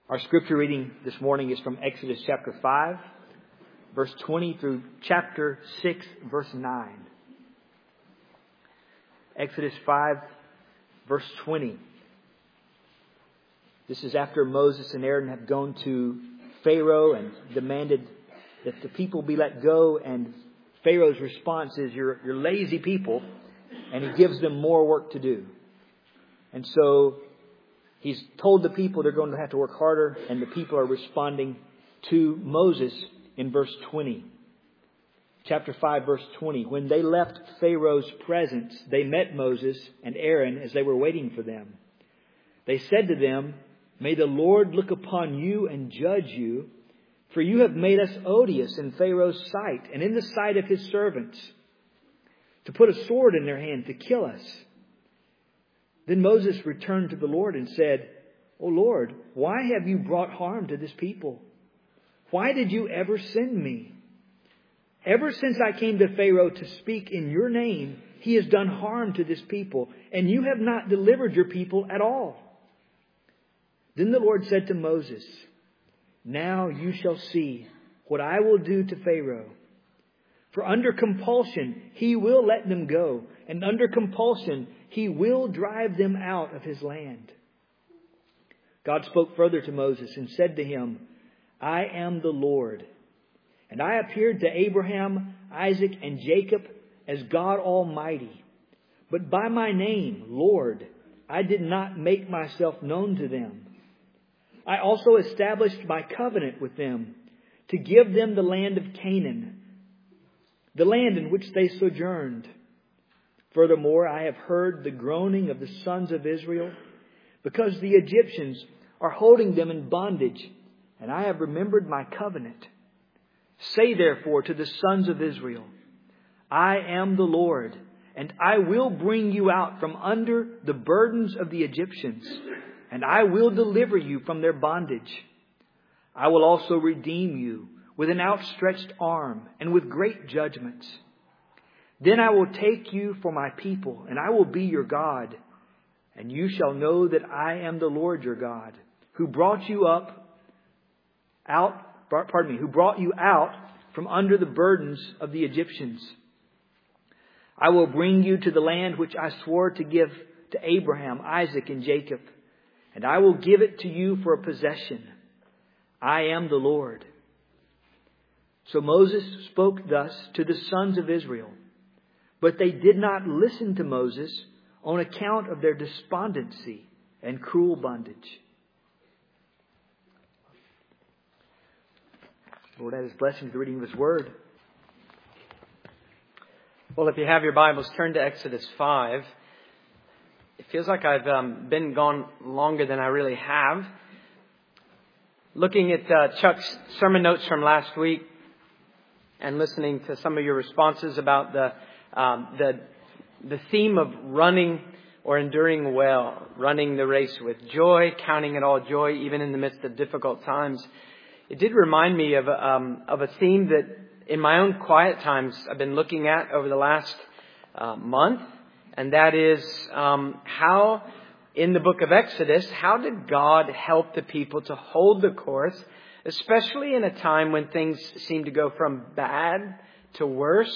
Our scripture reading this morning is from Exodus chapter 5, verse 20 through chapter 6, verse 9. Exodus 5, verse 20. This is after Moses and Aaron have gone to Pharaoh and demanded that the people be let go. And Pharaoh's response is, you're lazy people. And he gives them more work to do. And so he's told the people they're going to have to work harder, and the people are responding to Moses in verse 20. Chapter 5, verse 20. When they left Pharaoh's presence, they met Moses and Aaron as they were waiting for them. They said to them, "May the Lord look upon you and judge you, for you have made us odious in Pharaoh's sight and in the sight of his servants, to put a sword in their hand to kill us." Then Moses returned to the Lord and said, "O Lord, why have you brought harm to this people? Why did you ever send me? Ever since I came to Pharaoh to speak in your name, he has done harm to this people, and you have not delivered your people at all." Then the Lord said to Moses, "Now you shall see what I will do to Pharaoh. For under compulsion he will let them go, and under compulsion he will drive them out of his land." God spoke further to Moses and said to him, "I am the Lord, and I appeared to Abraham, Isaac, and Jacob as God Almighty. But by my name, Lord, I did not make myself known to them. I also established my covenant with them to give them the land of Canaan, the land in which they sojourned. Furthermore, I have heard the groaning of the sons of Israel, because the Egyptians are holding them in bondage, and I have remembered my covenant. Say therefore to the sons of Israel, I am the Lord, and I will bring you out from under the burdens of the Egyptians, and I will deliver you from their bondage. I will also redeem you with an outstretched arm and with great judgments. Then I will take you for my people, and I will be your God. And you shall know that I am the Lord your God, who brought you out from under the burdens of the Egyptians. I will bring you to the land which I swore to give to Abraham, Isaac, and Jacob, and I will give it to you for a possession. I am the Lord." So Moses spoke thus to the sons of Israel, but they did not listen to Moses on account of their despondency and cruel bondage. Lord, add His blessing to the reading of His Word. Well, if you have your Bibles, turn to Exodus 5. It feels like I've been gone longer than I really have. Looking at Chuck's sermon notes from last week and listening to some of your responses about the theme of running or enduring well, running the race with joy, counting it all joy, even in the midst of difficult times. It did remind me of a theme that in my own quiet times I've been looking at over the last month. And that is how in the book of Exodus, how did God help the people to hold the course, especially in a time when things seem to go from bad to worse?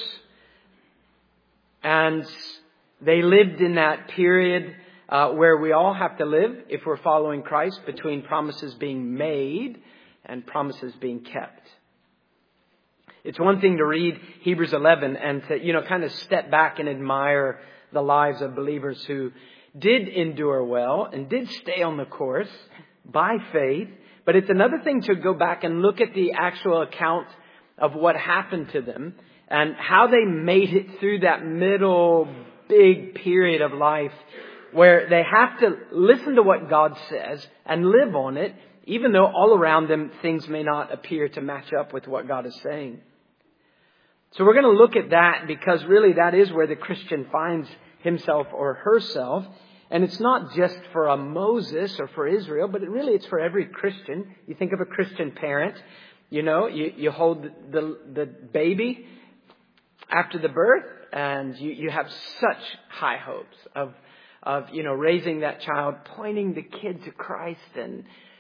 And they lived in that period where we all have to live, if we're following Christ, between promises being made and promises being kept. It's one thing to read Hebrews 11 and to, kind of step back and admire the lives of believers who did endure well and did stay on the course by faith. But it's another thing to go back and look at the actual account of what happened to them and how they made it through that middle big period of life where they have to listen to what God says and live on it, even though all around them things may not appear to match up with what God is saying. So we're going to look at that because really that is where the Christian finds himself or herself. And it's not just for a Moses or for Israel, but it's for every Christian. You think of a Christian parent, you hold the baby after the birth and you have such high hopes of raising that child, pointing the kid to Christ and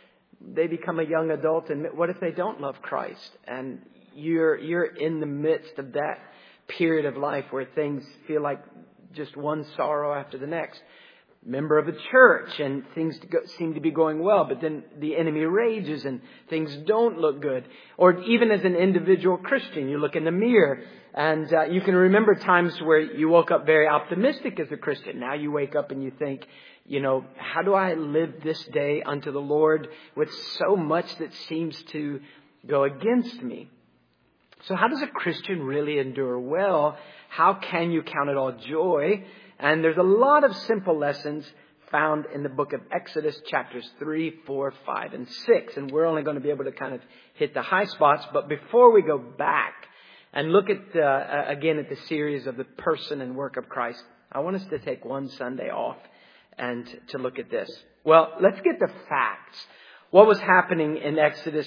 they become a young adult, and what if they don't love Christ? And you're in the midst of that period of life where things feel like just one sorrow after the next. Member of a church, and things seem to be going well, but then the enemy rages and things don't look good. Or even as an individual Christian, you look in the mirror and you can remember times where you woke up very optimistic as a Christian. Now you wake up and you think, how do I live this day unto the Lord with so much that seems to go against me? So how does a Christian really endure well? How can you count it all joy? And there's a lot of simple lessons found in the book of Exodus, chapters 3, 4, 5, and 6. And we're only going to be able to kind of hit the high spots. But before we go back and look at, again, at the series of the person and work of Christ, I want us to take one Sunday off and to look at this. Well, let's get the facts. What was happening in Exodus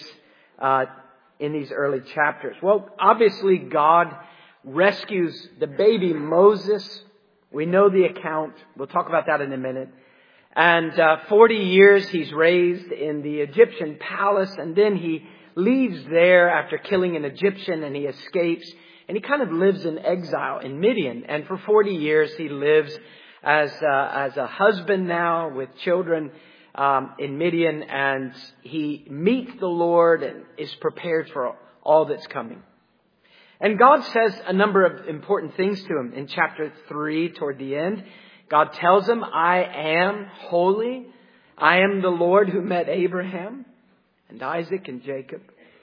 in these early chapters? Well, obviously God rescues the baby Moses. We know the account. We'll talk about that in a minute. And 40 years he's raised in the Egyptian palace, and then he leaves there after killing an Egyptian, and he escapes. And he kind of lives in exile in Midian. And for 40 years he lives as a husband now with children in Midian, and he meets the Lord and is prepared for all that's coming. And God says a number of important things to him. In chapter 3, toward the end, God tells him, I am holy. I am the Lord who met Abraham and Isaac and Jacob.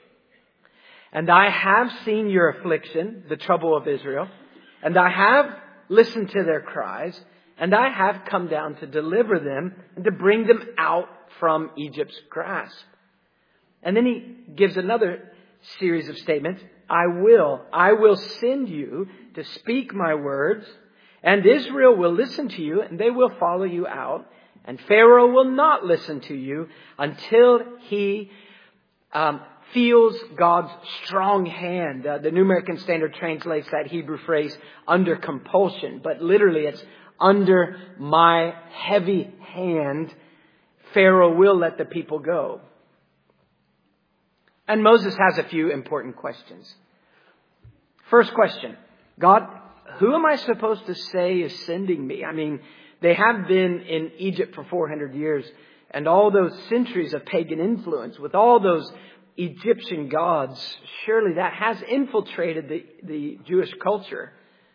And I have seen your affliction, the trouble of Israel. And I have listened to their cries. And I have come down to deliver them and to bring them out from Egypt's grasp. And then he gives another series of statements. I will send you to speak my words, and Israel will listen to you, and they will follow you out. And Pharaoh will not listen to you until he feels God's strong hand. The New American Standard translates that Hebrew phrase under compulsion, but literally it's under my heavy hand. Pharaoh will let the people go. And Moses has a few important questions. First question, God, who am I supposed to say is sending me? I mean, they have been in Egypt for 400 years, and all those centuries of pagan influence with all those Egyptian gods, surely that has infiltrated the Jewish culture.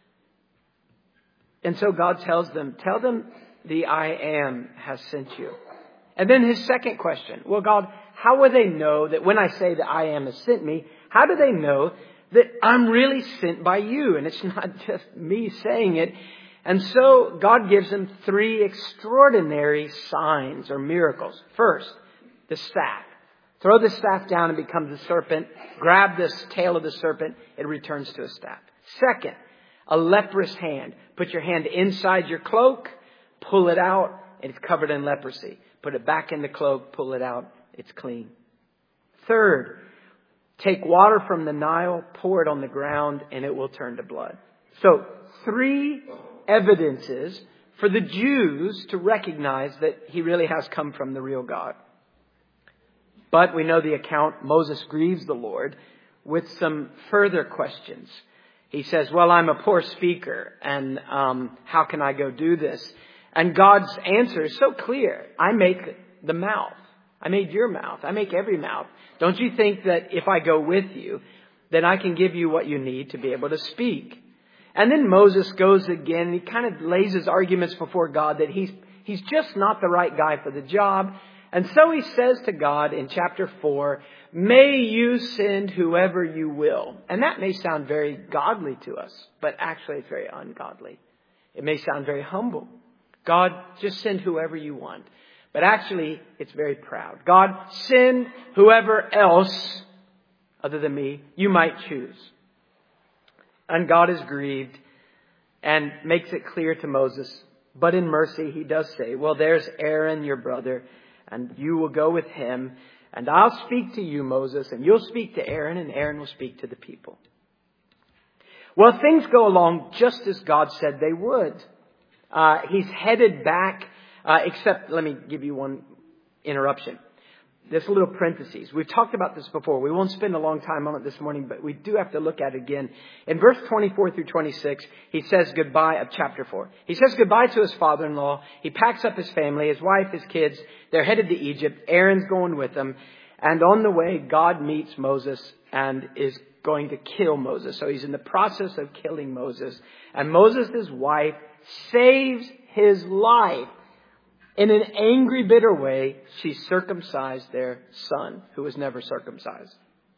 And so God tells them, tell them the I am has sent you. And then his second question, well, God, how will they know that when I say that I am has sent me, how do they know that I'm really sent by you? And it's not just me saying it. And so God gives them 3 extraordinary signs or miracles. First, the staff. Throw the staff down and becomes a serpent. Grab the tail of the serpent. It returns to a staff. Second, a leprous hand. Put your hand inside your cloak. Pull it out. And it's covered in leprosy. Put it back in the cloak. Pull it out. It's clean. Third, take water from the Nile. Pour it on the ground. And it will turn to blood. So 3 evidences for the Jews to recognize that he really has come from the real God. But we know the account. Moses grieves the Lord with some further questions. He says, well, I'm a poor speaker, and how can I go do this? And God's answer is so clear. I make the mouth. I made your mouth. I make every mouth. Don't you think that if I go with you, then I can give you what you need to be able to speak? And then Moses goes again. He kind of lays his arguments before God that he's just not the right guy for the job. And so he says to God in chapter 4, may you send whoever you will. And that may sound very godly to us, but actually it's very ungodly. It may sound very humble. God, just send whoever you want. But actually, it's very proud. God, send whoever else other than me you might choose. And God is grieved and makes it clear to Moses. But in mercy, he does say, well, there's Aaron, your brother, and you will go with him. And I'll speak to you, Moses, and you'll speak to Aaron, and Aaron will speak to the people. Well, things go along just as God said they would. He's headed back, except let me give you one interruption. this little parentheses. We've talked about this before. We won't spend a long time on it this morning, but we do have to look at it again. In verse 24 through 26, he says goodbye of chapter 4. He says goodbye to his father-in-law. He packs up his family, his wife, his kids. They're headed to Egypt. Aaron's going with them. And on the way, God meets Moses and is going to kill Moses. So he's in the process of killing Moses. And Moses' wife saves his life. In an angry, bitter way, she circumcised their son, who was never circumcised.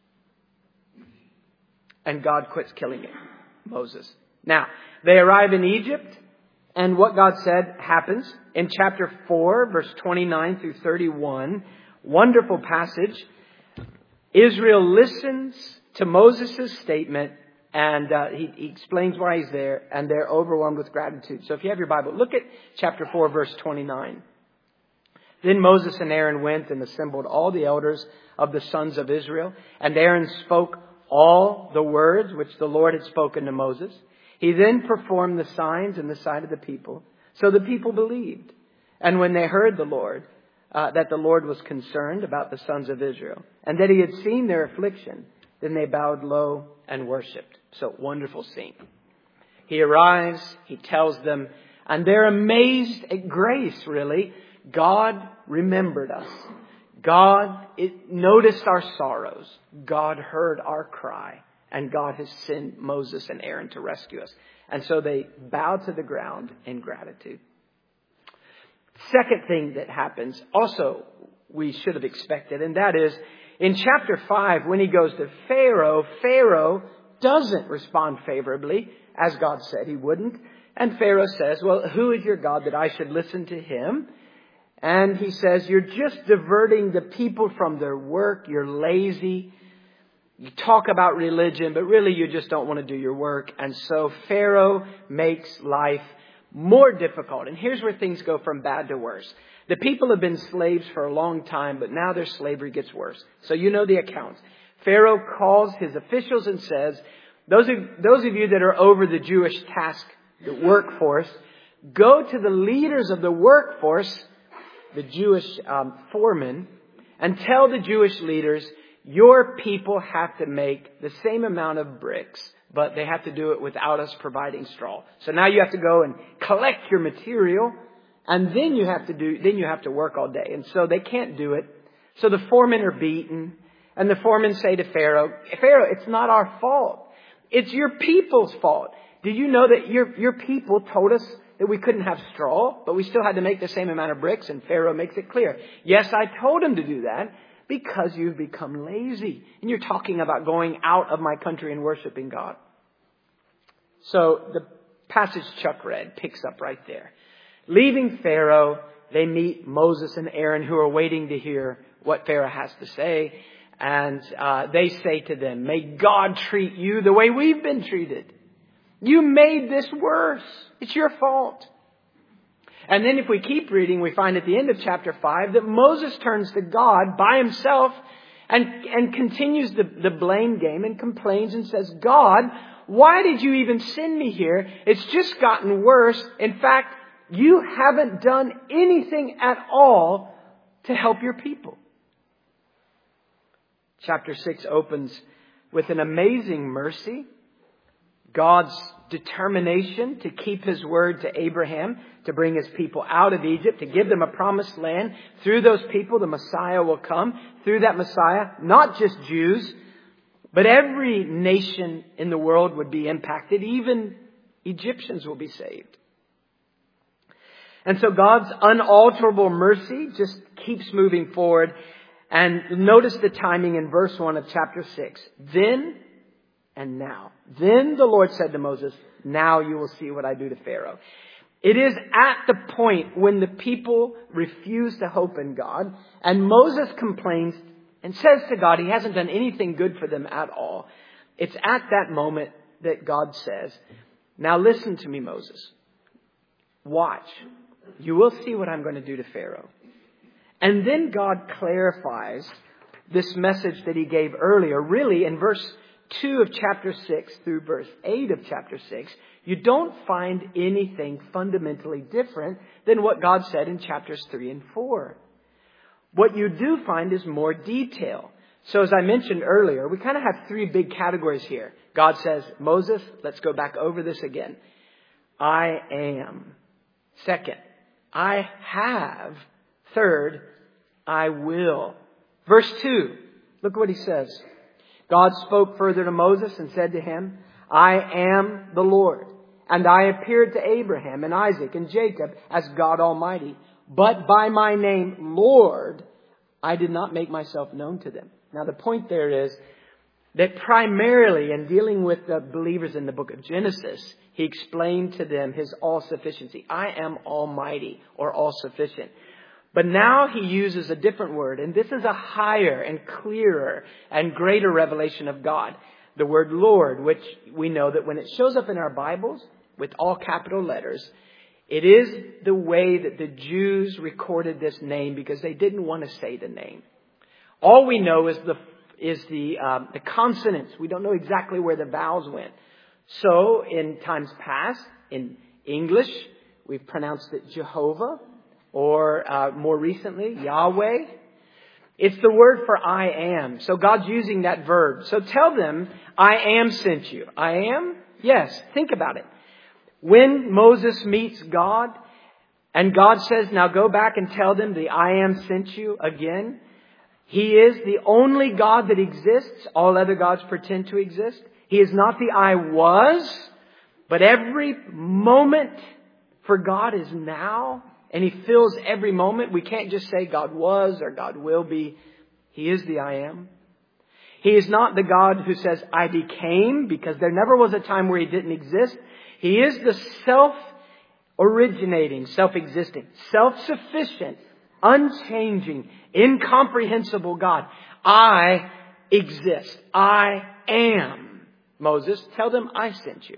And God quits killing him, Moses. Now, they arrive in Egypt, and what God said happens. In chapter 4, verse 29 through 31, wonderful passage. Israel listens to Moses' statement, and he explains why he's there, and they're overwhelmed with gratitude. So if you have your Bible, look at chapter 4, verse 29. Then Moses and Aaron went and assembled all the elders of the sons of Israel. And Aaron spoke all the words which the Lord had spoken to Moses. He then performed the signs in the sight of the people. So the people believed. And when they heard the Lord, that the Lord was concerned about the sons of Israel, and that he had seen their affliction, then they bowed low and worshipped. So wonderful scene. He arrives, he tells them, and they're amazed at grace, really. God remembered us. God noticed our sorrows. God heard our cry. And God has sent Moses and Aaron to rescue us. And so they bow to the ground in gratitude. Second thing that happens, also we should have expected, and that is in chapter 5, when he goes to Pharaoh, Pharaoh doesn't respond favorably, as God said he wouldn't. And Pharaoh says, well, who is your God that I should listen to him? And he says, you're just diverting the people from their work. You're lazy. You talk about religion, but really you just don't want to do your work. And so Pharaoh makes life more difficult. And here's where things go from bad to worse. The people have been slaves for a long time, but now their slavery gets worse. So you know the accounts. Pharaoh calls his officials and says, those of you that are over the Jewish task, the workforce, go to the leaders of the workforce, the Jewish foremen, and tell the Jewish leaders, your people have to make the same amount of bricks, but they have to do it without us providing straw. So now you have to go and collect your material, and then you have to work all day. And so they can't do it. So the foremen are beaten, and the foremen say to Pharaoh, Pharaoh, it's not our fault. It's your people's fault. Did you know that your people told us that we couldn't have straw, but we still had to make the same amount of bricks? And Pharaoh makes it clear. Yes, I told him to do that because you've become lazy. And you're talking about going out of my country and worshiping God. So the passage Chuck read picks up right there. Leaving Pharaoh, they meet Moses and Aaron, who are waiting to hear what Pharaoh has to say. And they say to them, may God treat you the way we've been treated. You made this worse. It's your fault. And then if we keep reading, we find at the end of chapter 5 that Moses turns to God by himself and continues the blame game and complains and says, God, why did you even send me here? It's just gotten worse. In fact, you haven't done anything at all to help your people. Chapter 6 opens with an amazing mercy. God's determination to keep his word to Abraham, to bring his people out of Egypt, to give them a promised land. Through those people, the Messiah will come. Through that Messiah, not just Jews, but every nation in the world would be impacted. Even Egyptians will be saved. And so God's unalterable mercy just keeps moving forward. And notice the timing in verse 1 of chapter 6. Then and now. Then the Lord said to Moses, now you will see what I do to Pharaoh. It is at the point when the people refuse to hope in God, and Moses complains and says to God he hasn't done anything good for them at all. It's at that moment that God says, now listen to me, Moses. Watch. You will see what I'm going to do to Pharaoh. And then God clarifies this message that he gave earlier. Really, in verse 2 of chapter 6 through verse 8 of chapter 6, you don't find anything fundamentally different than what God said in chapters 3 and 4. what you do find is more detail. So as I mentioned earlier, we kind of have three big categories here. God says, Moses, let's go back over this again. I am. Second, I have. Third, I will. Verse 2, look what he says. God spoke further to Moses and said to him, I am the Lord, and I appeared to Abraham and Isaac and Jacob as God Almighty. But by my name, Lord, I did not make myself known to them. Now the point there is that primarily in dealing with the believers in the book of Genesis, he explained to them his all-sufficiency. I am almighty or all-sufficient. But now he uses a different word, and this is a higher and clearer and greater revelation of God. The word Lord, which we know that when it shows up in our Bibles with all capital letters, it is the way that the Jews recorded this name because they didn't want to say the name. All we know is the consonants. We don't know exactly where the vowels went. So in times past, in English, we've pronounced it Jehovah, or more recently, Yahweh. It's the word for I am. So God's using that verb. So tell them, I am sent you. I am? Yes. Think about it. When Moses meets God, and God says, now go back and tell them the I am sent you again. He is the only God that exists. All other gods pretend to exist. He is not the I was, but every moment for God is now. And He fills every moment. We can't just say God was or God will be. He is the I am. He is not the God who says I became, because there never was a time where He didn't exist. He is the self-originating, self-existing, self-sufficient, unchanging, incomprehensible God. I exist. I am. Moses, tell them I sent you.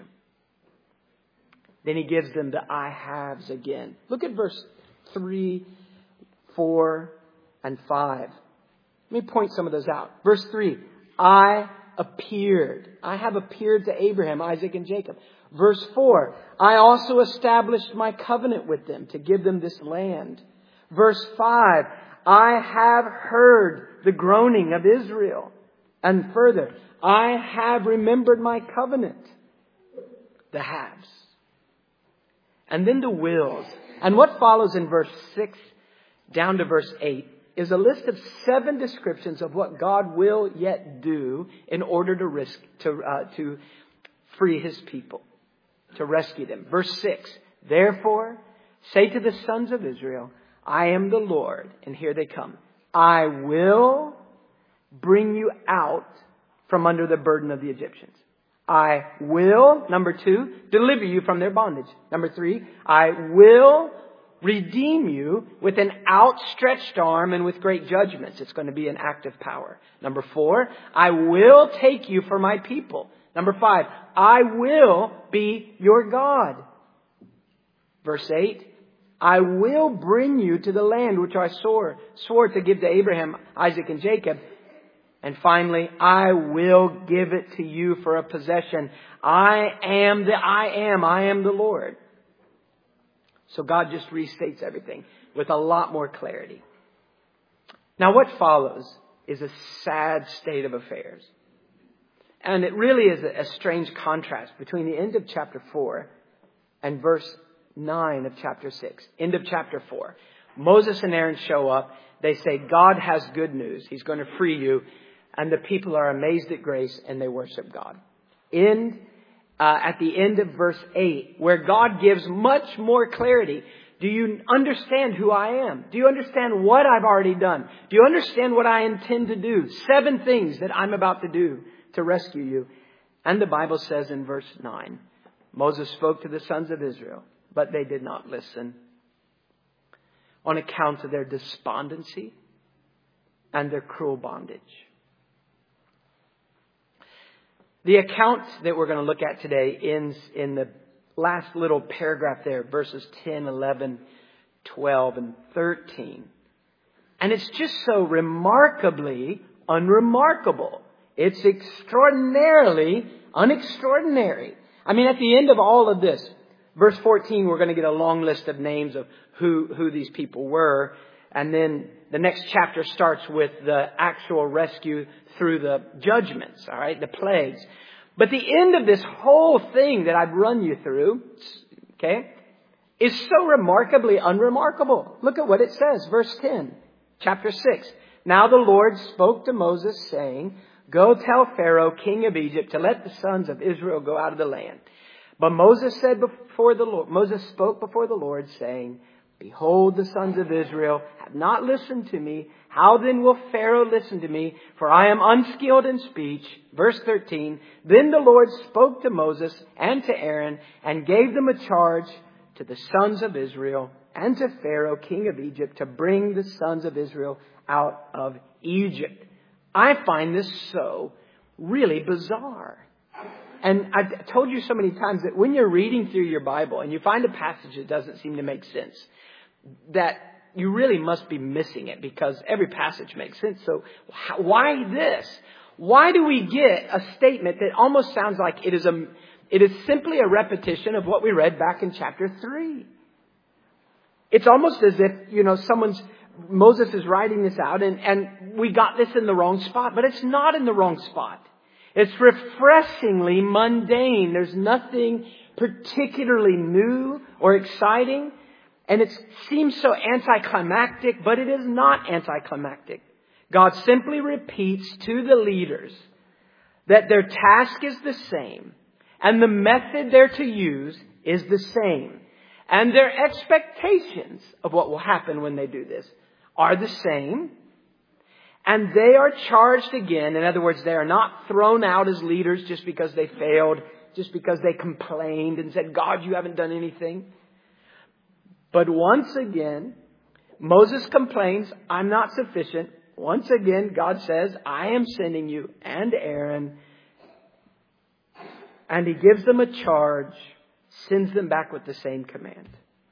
Then he gives them the I haves again. Look at verse 3, 4, and 5. Let me point some of those out. Verse 3, I appeared. I have appeared to Abraham, Isaac, and Jacob. Verse 4, I also established my covenant with them to give them this land. Verse 5, I have heard the groaning of Israel. And further, I have remembered my covenant. The haves. And then the wills. And what follows in verse 6 down to verse 8 is a list of 7 descriptions of what God will yet do in order to free His people, to rescue them. Verse 6, therefore, say to the sons of Israel, I am the Lord. And here they come. I will bring you out from under the burden of the Egyptians. I will, number 2, deliver you from their bondage. Number 3, I will redeem you with an outstretched arm and with great judgments. It's going to be an act of power. Number 4, I will take you for my people. Number 5, I will be your God. Verse 8, I will bring you to the land which I swore to give to Abraham, Isaac, and Jacob. And finally, I will give it to you for a possession. I am the I am. I am the Lord. So God just restates everything with a lot more clarity. Now what follows is a sad state of affairs. And it really is a strange contrast between the end of chapter 4 and verse 9 of chapter 6. End of chapter 4. Moses and Aaron show up. They say, God has good news. He's going to free you. And the people are amazed at grace and they worship God. At the end of verse 8, where God gives much more clarity. Do you understand who I am? Do you understand what I've already done? Do you understand what I intend to do? 7 things that I'm about to do to rescue you. And the Bible says in verse 9, Moses spoke to the sons of Israel, but they did not listen on account of their despondency and their cruel bondage. The account that we're going to look at today ends in the last little paragraph there, verses 10, 11, 12, and 13. And it's just so remarkably unremarkable. It's extraordinarily unextraordinary. I mean, at the end of all of this, verse 14, we're going to get a long list of names of who these people were. And then the next chapter starts with the actual rescue through the judgments, all right, the plagues. But the end of this whole thing that I've run you through, okay, is so remarkably unremarkable. Look at what it says, verse 10, chapter 6. Now the Lord spoke to Moses, saying, "Go tell Pharaoh, king of Egypt, to let the sons of Israel go out of the land." But Moses spoke before the Lord, saying, "Behold, the sons of Israel have not listened to me. How then will Pharaoh listen to me? For I am unskilled in speech." Verse 13, Then the Lord spoke to Moses and to Aaron and gave them a charge to the sons of Israel and to Pharaoh, king of Egypt, to bring the sons of Israel out of Egypt. I find this so really bizarre. And I've told you so many times that when you're reading through your Bible and you find a passage that doesn't seem to make sense, that you really must be missing it, because every passage makes sense. So why this? Why do we get a statement that almost sounds like it is simply a repetition of what we read back in chapter 3? It's almost as if, Moses is writing this out and we got this in the wrong spot, but it's not in the wrong spot. It's refreshingly mundane. There's nothing particularly new or exciting. And it seems so anticlimactic, but it is not anticlimactic. God simply repeats to the leaders that their task is the same and the method they're to use is the same. And their expectations of what will happen when they do this are the same. And they are charged again. In other words, they are not thrown out as leaders just because they failed, just because they complained and said, "God, you haven't done anything." But once again, Moses complains, "I'm not sufficient." Once again, God says, "I am sending you and Aaron." And He gives them a charge, sends them back with the same command.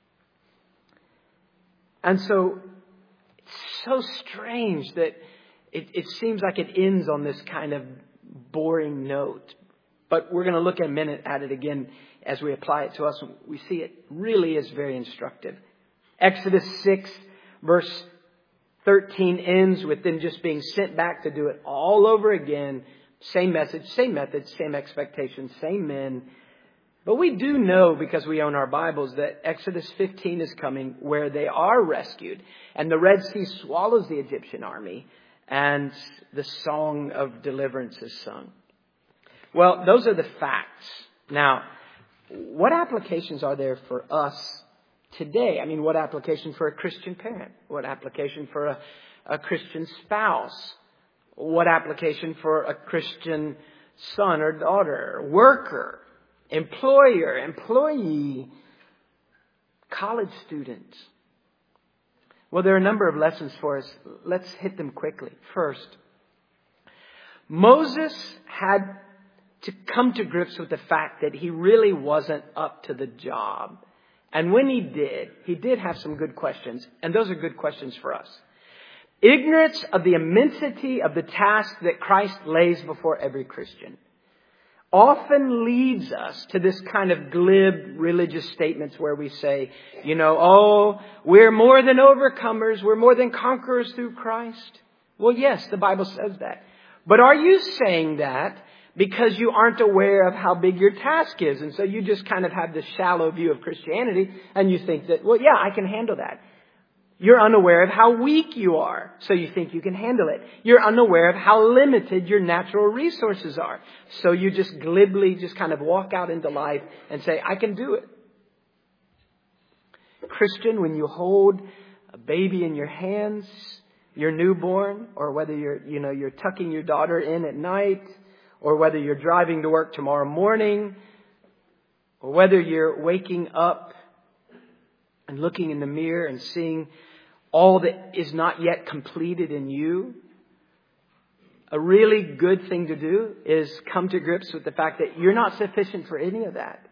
And so, it's so strange that it seems like it ends on this kind of boring note. But we're going to look in a minute at it again as we apply it to us. We see it really is very instructive. Exodus 6 verse 13 ends with them just being sent back to do it all over again. Same message, same method, same expectations, same men. But we do know, because we own our Bibles, that Exodus 15 is coming, where they are rescued. And the Red Sea swallows the Egyptian army. And the song of deliverance is sung. Well, those are the facts. Now, what applications are there for us today? I mean, what application for a Christian parent? What application for a Christian spouse? What application for a Christian son or daughter, worker, employer, employee, college student? Well, there are a number of lessons for us. Let's hit them quickly. First, Moses had to come to grips with the fact that he really wasn't up to the job. And when he did have some good questions. And those are good questions for us. Ignorance of the immensity of the task that Christ lays before every Christian often leads us to this kind of glib religious statements where we say, we're more than overcomers. We're more than conquerors through Christ. Well, yes, the Bible says that. But are you saying that because you aren't aware of how big your task is? And so you just kind of have this shallow view of Christianity and you think that, I can handle that. You're unaware of how weak you are, so you think you can handle it. You're unaware of how limited your natural resources are, so you just glibly just kind of walk out into life and say, I can do it. Christian, when you hold a baby in your hands, your newborn, or whether you're tucking your daughter in at night, or whether you're driving to work tomorrow morning, or whether you're waking up and looking in the mirror and seeing all that is not yet completed in you, a really good thing to do is come to grips with the fact that you're not sufficient for any of that.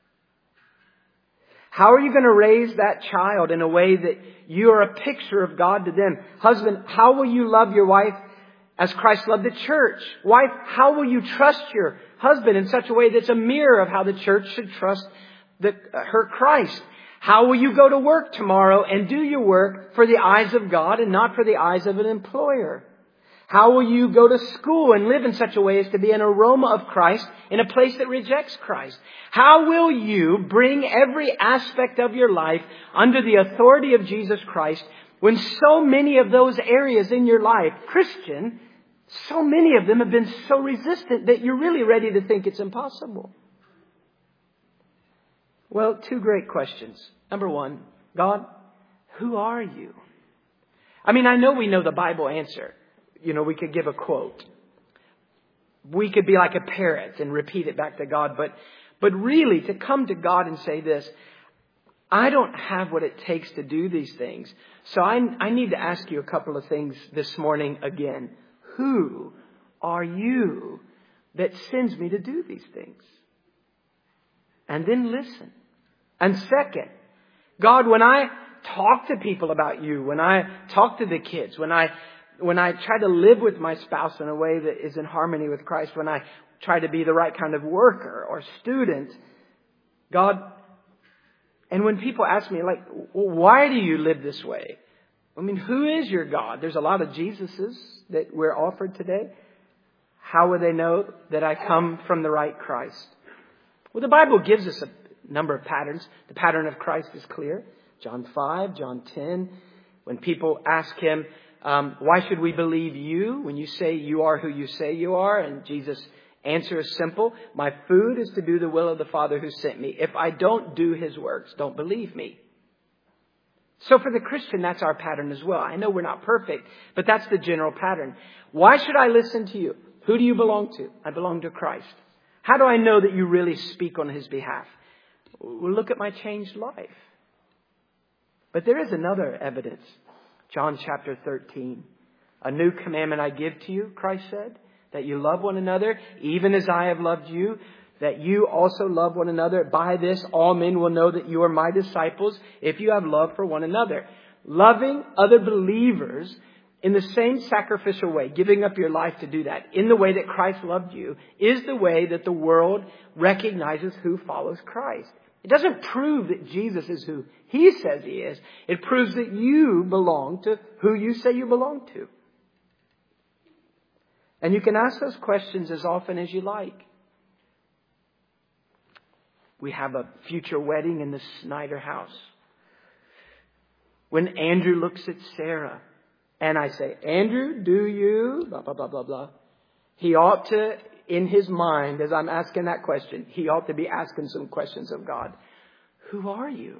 How are you going to raise that child in a way that you are a picture of God to them? Husband, how will you love your wife as Christ loved the church? Wife, how will you trust your husband in such a way that's a mirror of how the church should trust her Christ? How will you go to work tomorrow and do your work for the eyes of God and not for the eyes of an employer? How will you go to school and live in such a way as to be an aroma of Christ in a place that rejects Christ? How will you bring every aspect of your life under the authority of Jesus Christ when so many of those areas in your life, Christian, so many of them have been so resistant that you're really ready to think it's impossible? Well, two great questions. Number one, God, who are you? I mean, I know we know the Bible answer. You know, we could give a quote. We could be like a parrot and repeat it back to God. But really, to come to God and say this, I don't have what it takes to do these things. So I need to ask you a couple of things this morning again. Who are you that sends me to do these things? And then listen. And second, God, when I talk to people about you, when I talk to the kids, when I try to live with my spouse in a way that is in harmony with Christ, when I try to be the right kind of worker or student, God, and when people ask me, like, well, why do you live this way? I mean, who is your God? There's a lot of Jesuses that we're offered today. How would they know that I come from the right Christ? Well, the Bible gives us a number of patterns. The pattern of Christ is clear. John 5, John 10. When people ask him, why should we believe you when you say you are who you say you are? And Jesus' answer is simple. My food is to do the will of the Father who sent me. If I don't do his works, don't believe me. So for the Christian, that's our pattern as well. I know we're not perfect, but that's the general pattern. Why should I listen to you? Who do you belong to? I belong to Christ. How do I know that you really speak on his behalf? Well, look at my changed life. But there is another evidence. John chapter 13. A new commandment I give to you, Christ said, that you love one another, even as I have loved you, that you also love one another. By this, all men will know that you are my disciples, if you have love for one another. Loving other believers in the same sacrificial way, giving up your life to do that, in the way that Christ loved you, is the way that the world recognizes who follows Christ. It doesn't prove that Jesus is who he says he is. It proves that you belong to who you say you belong to. And you can ask those questions as often as you like. We have a future wedding in the Snyder house. When Andrew looks at Sarah, and I say, Andrew, do you? Blah, blah, blah, blah, blah. He ought to, in his mind, as I'm asking that question, he ought to be asking some questions of God. Who are you?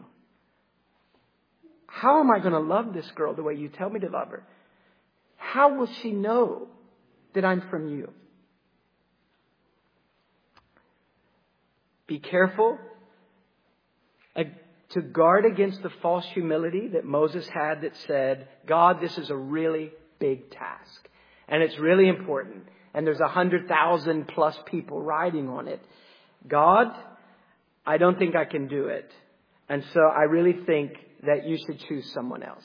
How am I going to love this girl the way you tell me to love her? How will she know that I'm from you? Be careful to guard against the false humility that Moses had that said, God, this is a really big task. And it's really important. And there's 100,000 plus people riding on it. God, I don't think I can do it. And so I really think that you should choose someone else.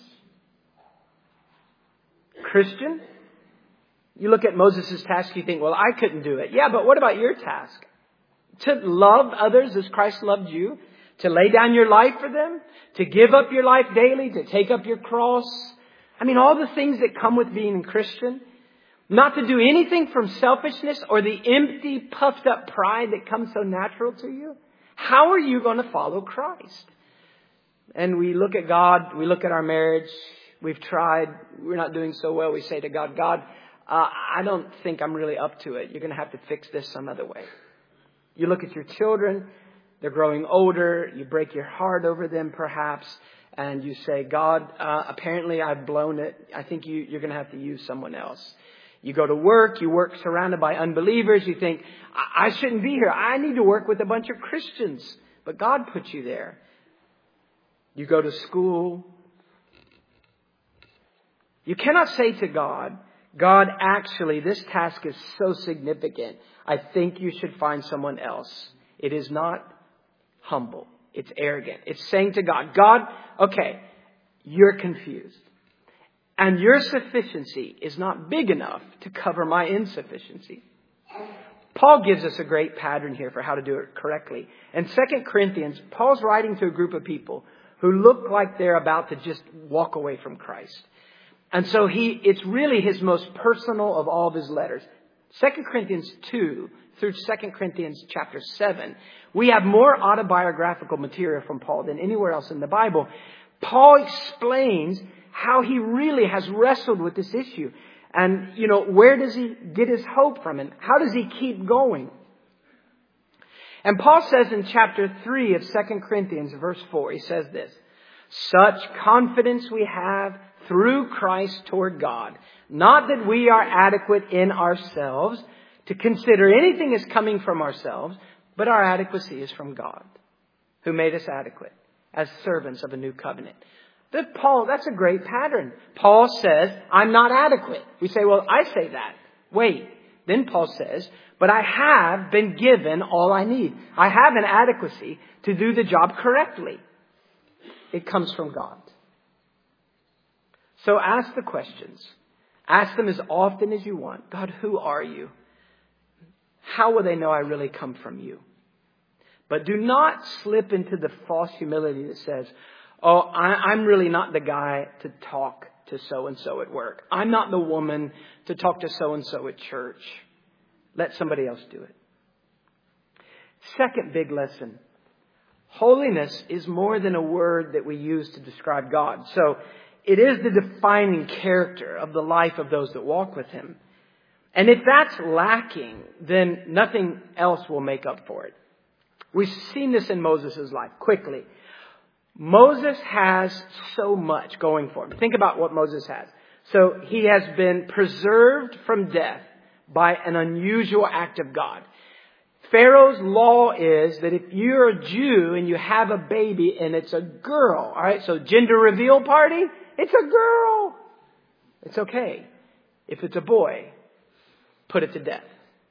Christian, you look at Moses' task, you think, well, I couldn't do it. Yeah, but what about your task? To love others as Christ loved you, to lay down your life for them, to give up your life daily, to take up your cross. I mean, all the things that come with being a Christian. Not to do anything from selfishness or the empty, puffed up pride that comes so natural to you. How are you going to follow Christ? And we look at God, we look at our marriage, we've tried, we're not doing so well. We say to God, God, I don't think I'm really up to it. You're going to have to fix this some other way. You look at your children, they're growing older, you break your heart over them perhaps, and you say, God, apparently I've blown it. I think you're going to have to use someone else. You go to work, you work surrounded by unbelievers, you think, I shouldn't be here. I need to work with a bunch of Christians. But God put you there. You go to school. You cannot say to God, God, actually, this task is so significant. I think you should find someone else. It is not humble. It's arrogant. It's saying to God, God, okay, you're confused. And your sufficiency is not big enough to cover my insufficiency. Paul gives us a great pattern here for how to do it correctly. In 2 Corinthians, Paul's writing to a group of people who look like they're about to just walk away from Christ. And so it's really his most personal of all of his letters. 2 Corinthians 2 through 2 Corinthians chapter 7, we have more autobiographical material from Paul than anywhere else in the Bible. Paul explains how he really has wrestled with this issue. And, where does he get his hope from? And how does he keep going? And Paul says in chapter 3 of 2 Corinthians, verse 4, he says this, "Such confidence we have through Christ toward God, not that we are adequate in ourselves to consider anything as coming from ourselves, but our adequacy is from God, who made us adequate as servants of a new covenant." That's a great pattern. Paul says, I'm not adequate. We say, well, I say that. Wait. Then Paul says, but I have been given all I need. I have an adequacy to do the job correctly. It comes from God. So ask the questions. Ask them as often as you want. God, who are you? How will they know I really come from you? But do not slip into the false humility that says, oh, I'm really not the guy to talk to so-and-so at work. I'm not the woman to talk to so-and-so at church. Let somebody else do it. Second big lesson. Holiness is more than a word that we use to describe God. So it is the defining character of the life of those that walk with Him. And if that's lacking, then nothing else will make up for it. We've seen this in Moses' life. Quickly. Moses has so much going for him. Think about what Moses has. So he has been preserved from death by an unusual act of God. Pharaoh's law is that if you're a Jew and you have a baby and it's a girl, all right, so gender reveal party, it's a girl. It's okay. If it's a boy, put it to death.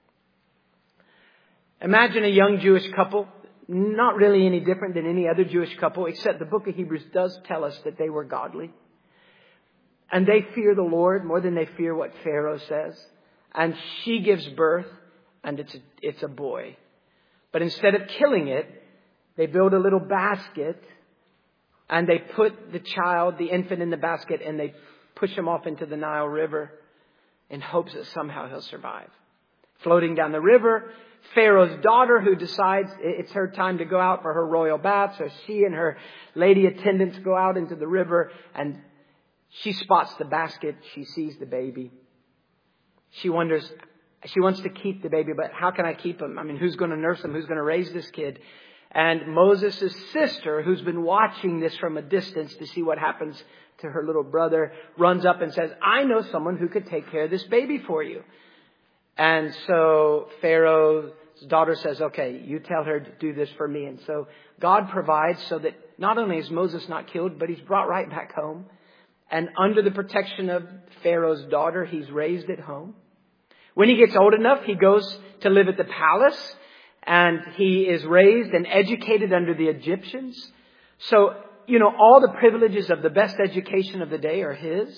Imagine a young Jewish couple, not really any different than any other Jewish couple, except the book of Hebrews does tell us that they were godly. And they fear the Lord more than they fear what Pharaoh says. And she gives birth, and it's a boy. But instead of killing it, they build a little basket, and they put the child, the infant, in the basket, and they push him off into the Nile River in hopes that somehow he'll survive. Floating down the river, Pharaoh's daughter, who decides it's her time to go out for her royal bath, so she and her lady attendants go out into the river, and she spots the basket. She sees the baby. She wonders, she wants to keep the baby, but how can I keep him? I mean, who's going to nurse him? Who's going to raise this kid? And Moses' sister, who's been watching this from a distance to see what happens to her little brother, runs up and says, I know someone who could take care of this baby for you. And so Pharaoh's daughter says, okay, you tell her to do this for me. And so God provides so that not only is Moses not killed, but he's brought right back home. And under the protection of Pharaoh's daughter, he's raised at home. When he gets old enough, he goes to live at the palace. And he is raised and educated under the Egyptians. So, all the privileges of the best education of the day are his.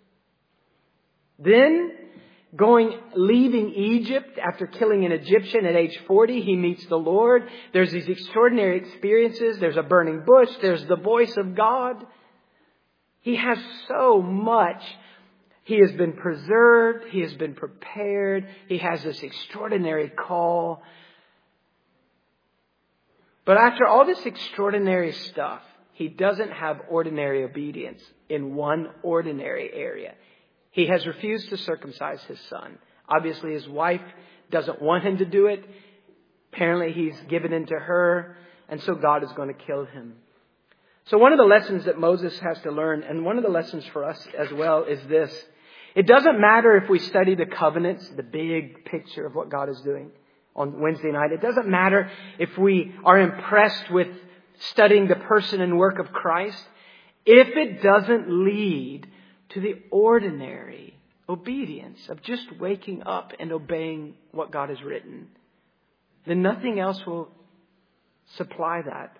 Then, leaving Egypt after killing an Egyptian at age 40, he meets the Lord. There's these extraordinary experiences. There's a burning bush. There's the voice of God. He has so much. He has been preserved. He has been prepared. He has this extraordinary call. But after all this extraordinary stuff, he doesn't have ordinary obedience in one ordinary area. He has refused to circumcise his son. Obviously, his wife doesn't want him to do it. Apparently, he's given in to her, and so God is going to kill him. So one of the lessons that Moses has to learn, and one of the lessons for us as well, is this. It doesn't matter if we study the covenants, the big picture of what God is doing on Wednesday night. It doesn't matter if we are impressed with studying the person and work of Christ. If it doesn't lead to the ordinary obedience of just waking up and obeying what God has written, then nothing else will supply that.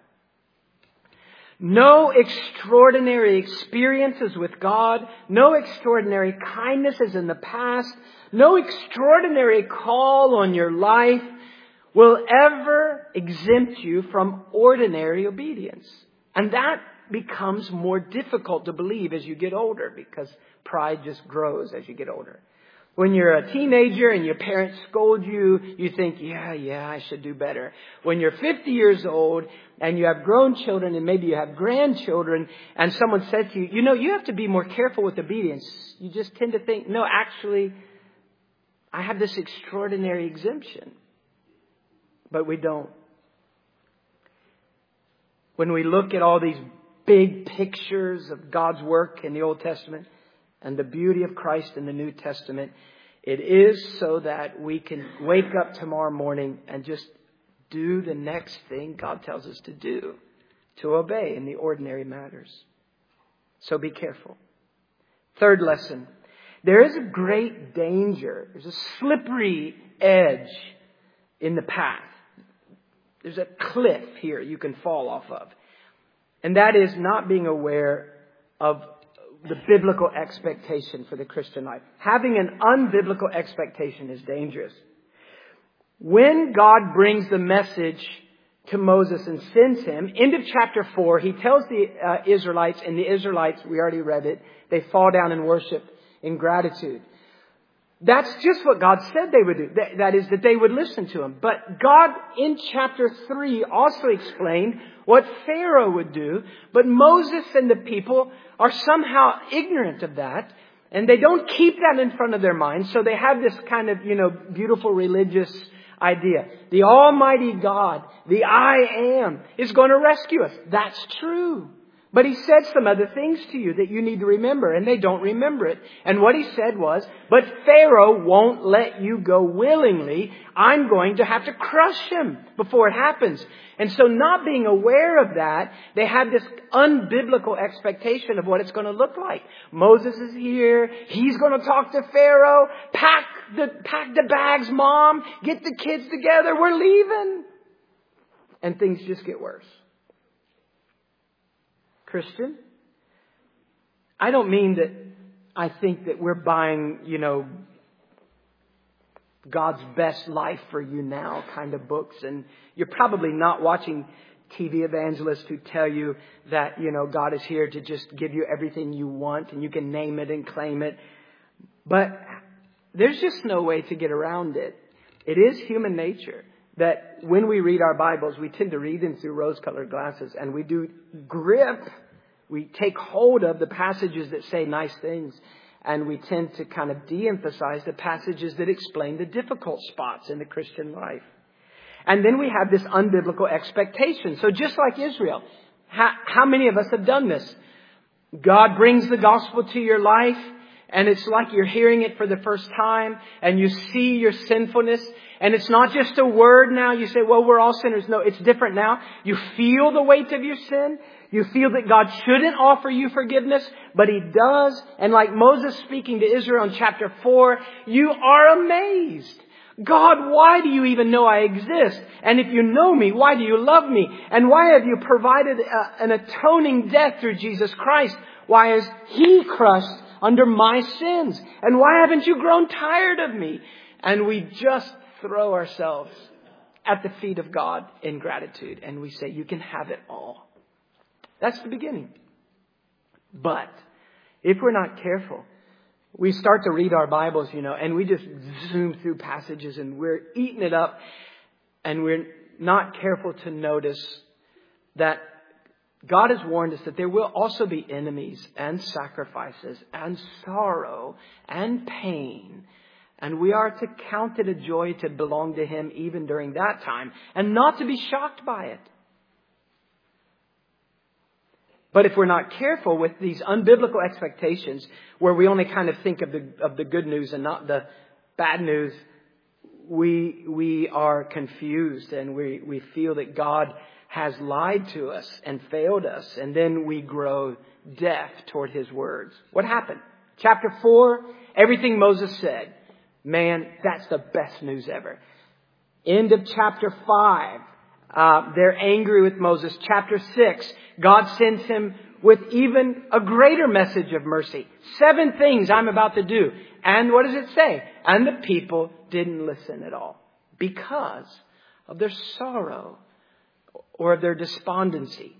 No extraordinary experiences with God, no extraordinary kindnesses in the past, no extraordinary call on your life will ever exempt you from ordinary obedience. And that becomes more difficult to believe as you get older because pride just grows as you get older. When you're a teenager and your parents scold you, you think, yeah, I should do better. When you're 50 years old and you have grown children and maybe you have grandchildren and someone says to you, you have to be more careful with obedience. You just tend to think, no, actually, I have this extraordinary exemption. But we don't. When we look at all these big pictures of God's work in the Old Testament and the beauty of Christ in the New Testament, it is so that we can wake up tomorrow morning and just do the next thing God tells us to do, to obey in the ordinary matters. So be careful. Third lesson. There is a great danger. There's a slippery edge in the path. There's a cliff here you can fall off of. And that is not being aware of the biblical expectation for the Christian life. Having an unbiblical expectation is dangerous. When God brings the message to Moses and sends him, end of chapter 4, he tells the Israelites, and the Israelites, we already read it, they fall down and worship in gratitude. That's just what God said they would do. That is, that they would listen to him. But God, in chapter 3, also explained what Pharaoh would do. But Moses and the people are somehow ignorant of that. And they don't keep that in front of their minds. So they have this kind of, beautiful religious idea. The Almighty God, the I Am, is going to rescue us. That's true. But he said some other things to you that you need to remember, and they don't remember it. And what he said was, but Pharaoh won't let you go willingly. I'm going to have to crush him before it happens. And so not being aware of that, they had this unbiblical expectation of what it's going to look like. Moses is here. He's going to talk to Pharaoh. Pack the bags, Mom. Get the kids together. We're leaving. And things just get worse. Christian, I don't mean that I think that we're buying, God's best life for you now kind of books. And you're probably not watching TV evangelists who tell you that, God is here to just give you everything you want and you can name it and claim it. But there's just no way to get around it. It is human nature that when we read our Bibles, we tend to read them through rose-colored glasses, and we do we take hold of the passages that say nice things, and we tend to kind of de-emphasize the passages that explain the difficult spots in the Christian life. And then we have this unbiblical expectation. So just like Israel, how many of us have done this? God brings the gospel to your life, and it's like you're hearing it for the first time, and you see your sinfulness, and it's not just a word now. You say, well, we're all sinners. No, it's different now. You feel the weight of your sin. You feel that God shouldn't offer you forgiveness, but He does. And like Moses speaking to Israel in chapter 4, you are amazed. God, why do you even know I exist? And if you know me, why do you love me? And why have you provided an atoning death through Jesus Christ? Why is He crushed under my sins? And why haven't you grown tired of me? And we just throw ourselves at the feet of God in gratitude. And we say, you can have it all. That's the beginning. But if we're not careful, we start to read our Bibles, and we just zoom through passages and we're eating it up. And we're not careful to notice that God has warned us that there will also be enemies and sacrifices and sorrow and pain. And we are to count it a joy to belong to Him even during that time and not to be shocked by it. But if we're not careful with these unbiblical expectations, where we only kind of think of the good news and not the bad news, we are confused, and we feel that God has lied to us and failed us, and then we grow deaf toward His words. What happened? Chapter 4, everything Moses said. Man, that's the best news ever. End of chapter 5. They're angry with Moses. Chapter 6, God sends him with even a greater message of mercy. 7 things I'm about to do. And what does it say? And the people didn't listen at all because of their sorrow or of their despondency.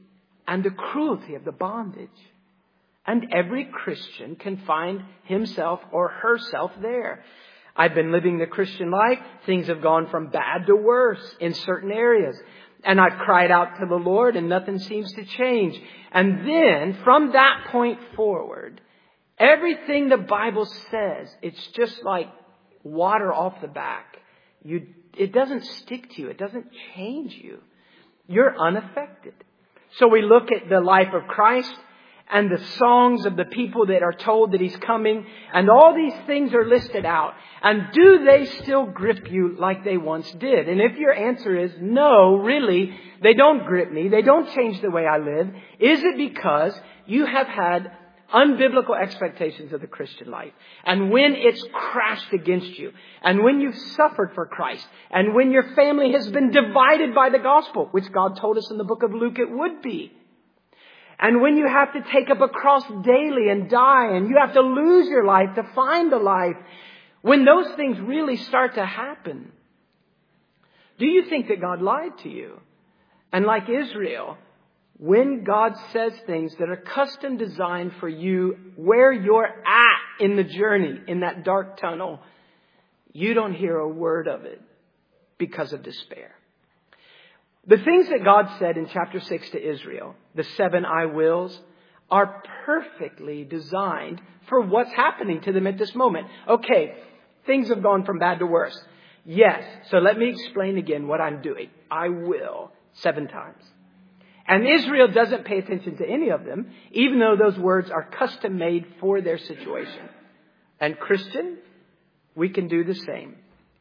and the cruelty of the bondage. And every Christian can find himself or herself there. I've been living the Christian life. Things have gone from bad to worse in certain areas. And I've cried out to the Lord and nothing seems to change. And then from that point forward, everything the Bible says, it's just like water off the back. It doesn't stick to you. It doesn't change you. You're unaffected. So we look at the life of Christ and the songs of the people that are told that He's coming. And all these things are listed out. And do they still grip you like they once did? And if your answer is no, really, they don't grip me. They don't change the way I live. Is it because you have had unbiblical expectations of the Christian life? And when it's crashed against you, and when you've suffered for Christ, and when your family has been divided by the gospel, which God told us in the book of Luke it would be, and when you have to take up a cross daily and die, and you have to lose your life to find the life, when those things really start to happen, do you think that God lied to you? And like Israel, when God says things that are custom designed for you, where you're at in the journey, in that dark tunnel, you don't hear a word of it because of despair. The things that God said in chapter 6 to Israel, the 7 I wills, are perfectly designed for what's happening to them at this moment. Okay, things have gone from bad to worse. Yes, so let me explain again what I'm doing. I will, 7 times. And Israel doesn't pay attention to any of them, even though those words are custom made for their situation. And Christian, we can do the same.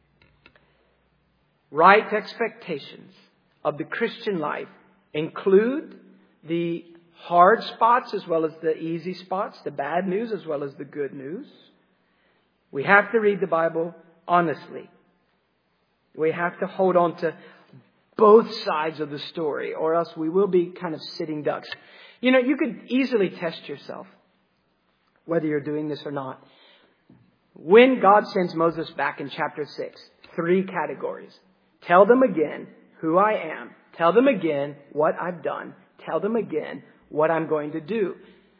Right expectations of the Christian life include the hard spots as well as the easy spots, the bad news as well as the good news. We have to read the Bible honestly. We have to hold on to both sides of the story, or else we will be kind of sitting ducks. You know, you could easily test yourself whether you're doing this or not. When God sends Moses back in chapter 6, 3 categories. Tell them again who I am. Tell them again what I've done. Tell them again what I'm going to do.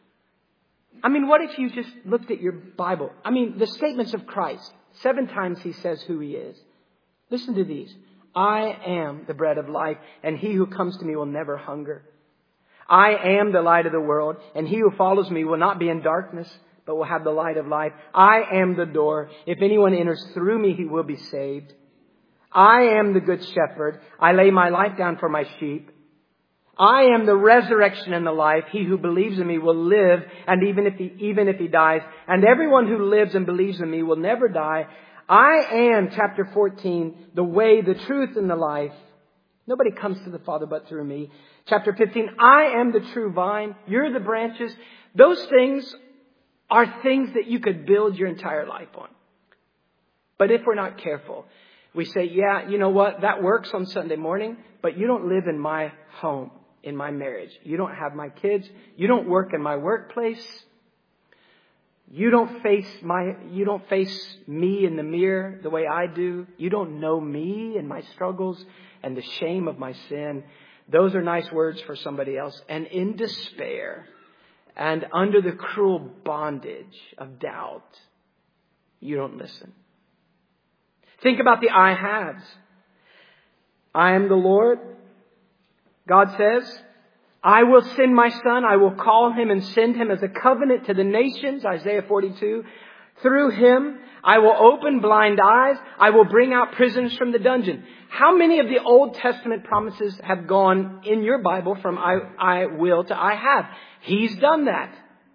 I mean, what if you just looked at your Bible? I mean, the statements of Christ. 7 times He says who He is. Listen to these. I am the bread of life, and he who comes to me will never hunger. I am the light of the world, and he who follows me will not be in darkness, but will have the light of life. I am the door. If anyone enters through me, he will be saved. I am the good shepherd. I lay my life down for my sheep. I am the resurrection and the life. He who believes in me will live, and even if he dies. And everyone who lives and believes in me will never die. I am, chapter 14, the way, the truth, and the life. Nobody comes to the Father but through me. Chapter 15, I am the true vine. You're the branches. Those things are things that you could build your entire life on. But if we're not careful, we say, yeah, you know what? That works on Sunday morning, but you don't live in my home, in my marriage. You don't have my kids. You don't work in my workplace. You don't face me in the mirror the way I do. You don't know me and my struggles and the shame of my sin. Those are nice words for somebody else. And in despair and under the cruel bondage of doubt, you don't listen. Think about the I haves. I am the Lord. God says, I will send my son. I will call him and send him as a covenant to the nations. Isaiah 42. Through him, I will open blind eyes. I will bring out prisoners from the dungeon. How many of the Old Testament promises have gone in your Bible from I will to I have? He's done that.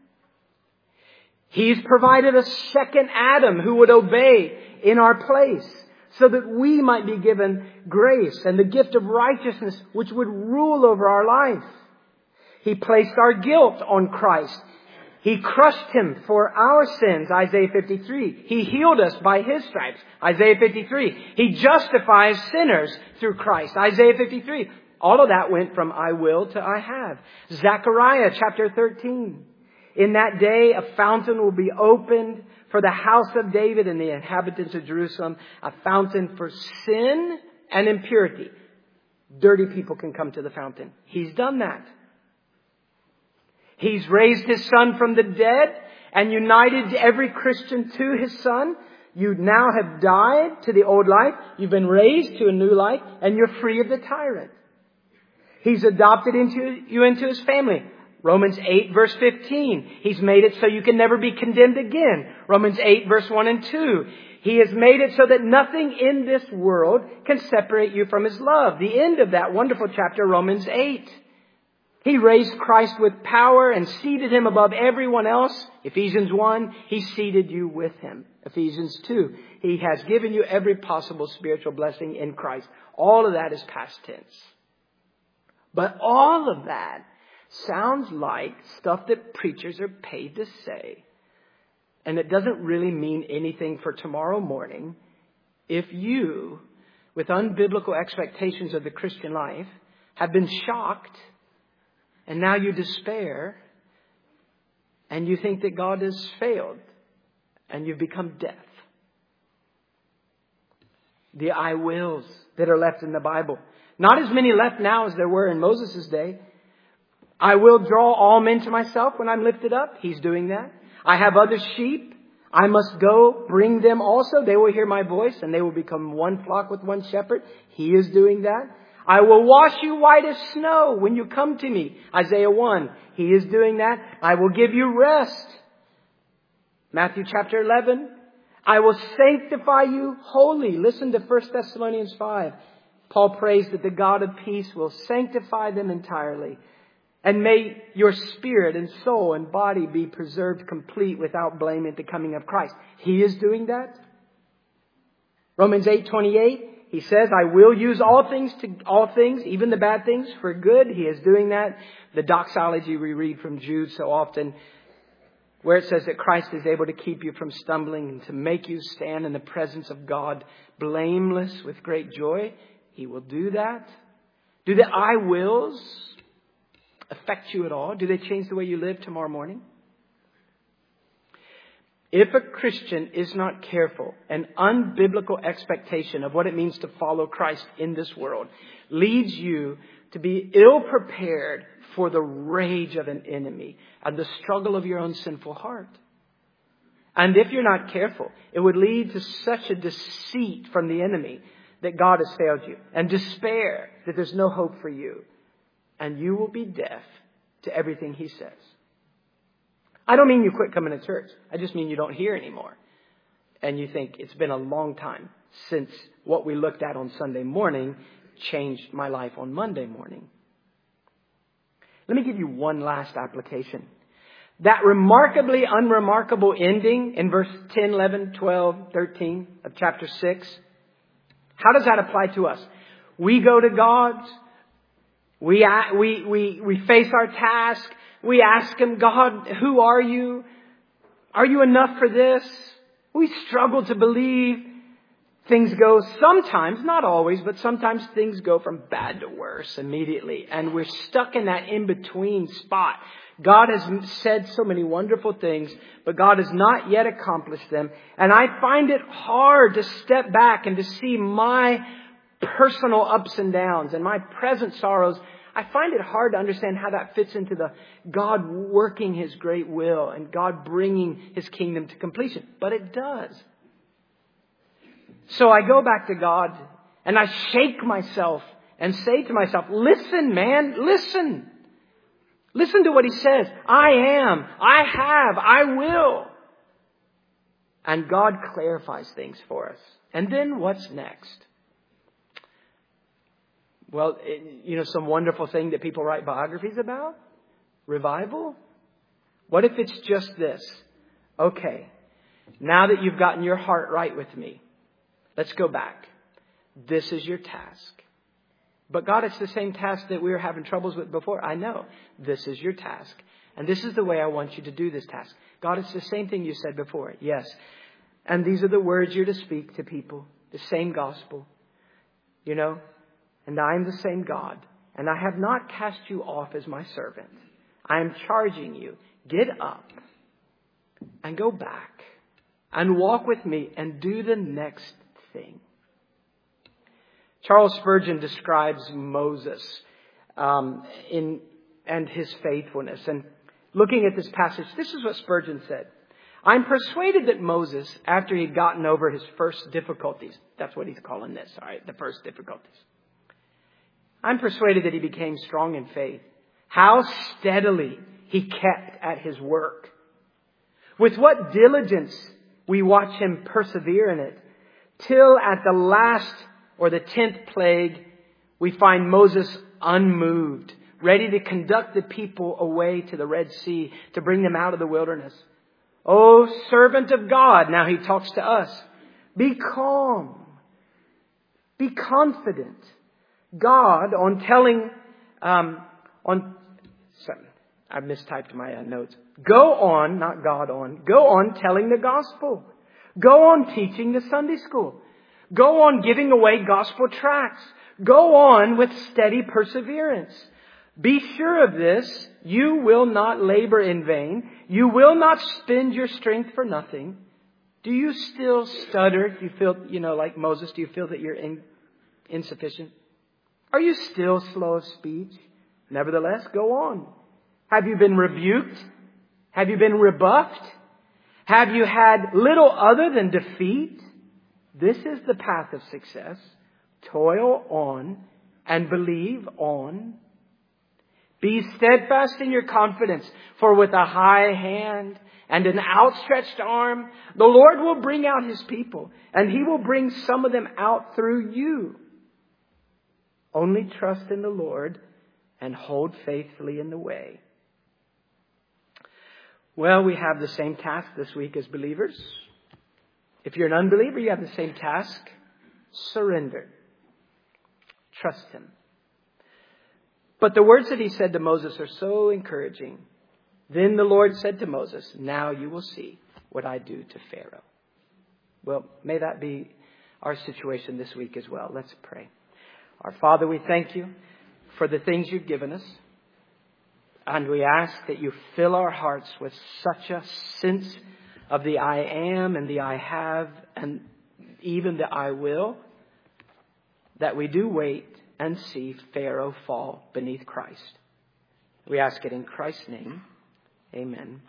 He's provided a second Adam who would obey in our place so that we might be given grace and the gift of righteousness which would rule over our life. He placed our guilt on Christ. He crushed him for our sins, Isaiah 53. He healed us by his stripes, Isaiah 53. He justifies sinners through Christ, Isaiah 53. All of that went from I will to I have. Zechariah chapter 13. In that day, a fountain will be opened for the house of David and the inhabitants of Jerusalem, a fountain for sin and impurity. Dirty people can come to the fountain. He's done that. He's raised His Son from the dead and united every Christian to His Son. You now have died to the old life. You've been raised to a new life, and you're free of the tyrant. He's adopted you into His family. Romans 8 verse 15. He's made it so you can never be condemned again. Romans 8 verse 1 and 2. He has made it so that nothing in this world can separate you from His love. The end of that wonderful chapter, Romans 8. He raised Christ with power and seated Him above everyone else. Ephesians 1, He seated you with Him. Ephesians 2, He has given you every possible spiritual blessing in Christ. All of that is past tense. But all of that sounds like stuff that preachers are paid to say. And it doesn't really mean anything for tomorrow morning if you, with unbiblical expectations of the Christian life, have been shocked and now you despair and you think that God has failed and you've become deaf. The I wills that are left in the Bible. Not as many left now as there were in Moses' day. I will draw all men to myself when I'm lifted up. He's doing that. I have other sheep. I must go bring them also. They will hear my voice and they will become one flock with one shepherd. He is doing that. I will wash you white as snow when you come to me. Isaiah 1. He is doing that. I will give you rest. Matthew chapter 11. I will sanctify you wholly. Listen to 1 Thessalonians 5. Paul prays that the God of peace will sanctify them entirely. And may your spirit and soul and body be preserved complete without blame at the coming of Christ. He is doing that. Romans 8:28. He says, I will use all things, even the bad things, for good. He is doing that. The doxology we read from Jude so often, where it says that Christ is able to keep you from stumbling and to make you stand in the presence of God blameless with great joy. He will do that. Do the I wills affect you at all? Do they change the way you live tomorrow morning? If a Christian is not careful, an unbiblical expectation of what it means to follow Christ in this world leads you to be ill prepared for the rage of an enemy and the struggle of your own sinful heart. And if you're not careful, it would lead to such a deceit from the enemy that God has failed you, and despair that there's no hope for you. And you will be deaf to everything He says. I don't mean you quit coming to church. I just mean you don't hear anymore. And you think it's been a long time since what we looked at on Sunday morning changed my life on Monday morning. Let me give you one last application. That remarkably unremarkable ending in verse 10, 11, 12, 13 of chapter 6. How does that apply to us? We go to God. We face our task. We ask Him, God, who are you? Are you enough for this? We struggle to believe. Things go sometimes, not always, but sometimes things go from bad to worse immediately. And we're stuck in that in-between spot. God has said so many wonderful things, but God has not yet accomplished them. And I find it hard to step back and to see my personal ups and downs and my present sorrows. I find it hard to understand how that fits into the God working His great will and God bringing His kingdom to completion. But it does. So I go back to God and I shake myself and say to myself, listen, man, listen. Listen to what He says. I am, I have, I will. And God clarifies things for us. And then what's next? Well, some wonderful thing that people write biographies about? Revival? What if it's just this? Okay, now that you've gotten your heart right with me, let's go back. This is your task. But God, it's the same task that we were having troubles with before. I know. This is your task. And this is the way I want you to do this task. God, it's the same thing you said before. Yes. And these are the words you're to speak to people. The same gospel. And I am the same God. And I have not cast you off as my servant. I am charging you. Get up and go back and walk with me and do the next thing. Charles Spurgeon describes Moses and his faithfulness. And looking at this passage, this is what Spurgeon said. I'm persuaded that Moses, after he'd gotten over his first difficulties, that's what he's calling this, all right, the first difficulties. I'm persuaded that he became strong in faith. How steadily he kept at his work. With what diligence we watch him persevere in it. Till at the last or the 10th plague, we find Moses unmoved, ready to conduct the people away to the Red Sea to bring them out of the wilderness. O servant of God, now he talks to us. Be calm. Be confident. God, on telling, I mistyped my notes. Go on, not God on. Go on telling the gospel. Go on teaching the Sunday school. Go on giving away gospel tracts. Go on with steady perseverance. Be sure of this. You will not labor in vain. You will not spend your strength for nothing. Do you still stutter? Do you feel, like Moses, do you feel that you're insufficient? Are you still slow of speech? Nevertheless, go on. Have you been rebuked? Have you been rebuffed? Have you had little other than defeat? This is the path of success. Toil on and believe on. Be steadfast in your confidence, for with a high hand and an outstretched arm, the Lord will bring out His people, and He will bring some of them out through you. Only trust in the Lord and hold faithfully in the way. Well, we have the same task this week as believers. If you're an unbeliever, you have the same task. Surrender. Trust Him. But the words that He said to Moses are so encouraging. Then the Lord said to Moses, now you will see what I do to Pharaoh. Well, may that be our situation this week as well. Let's pray. Our Father, we thank You for the things You've given us. And we ask that You fill our hearts with such a sense of the I am and the I have and even the I will, that we do wait and see Pharaoh fall beneath Christ. We ask it in Christ's name. Amen.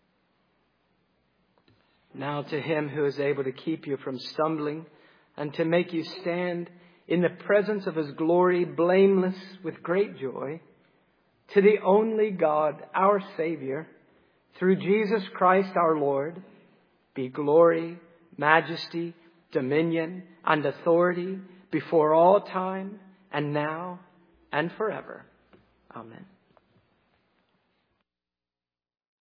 Now to Him who is able to keep you from stumbling and to make you stand in the presence of His glory, blameless with great joy, to the only God, our Savior, through Jesus Christ our Lord, be glory, majesty, dominion, and authority before all time, and now, and forever. Amen.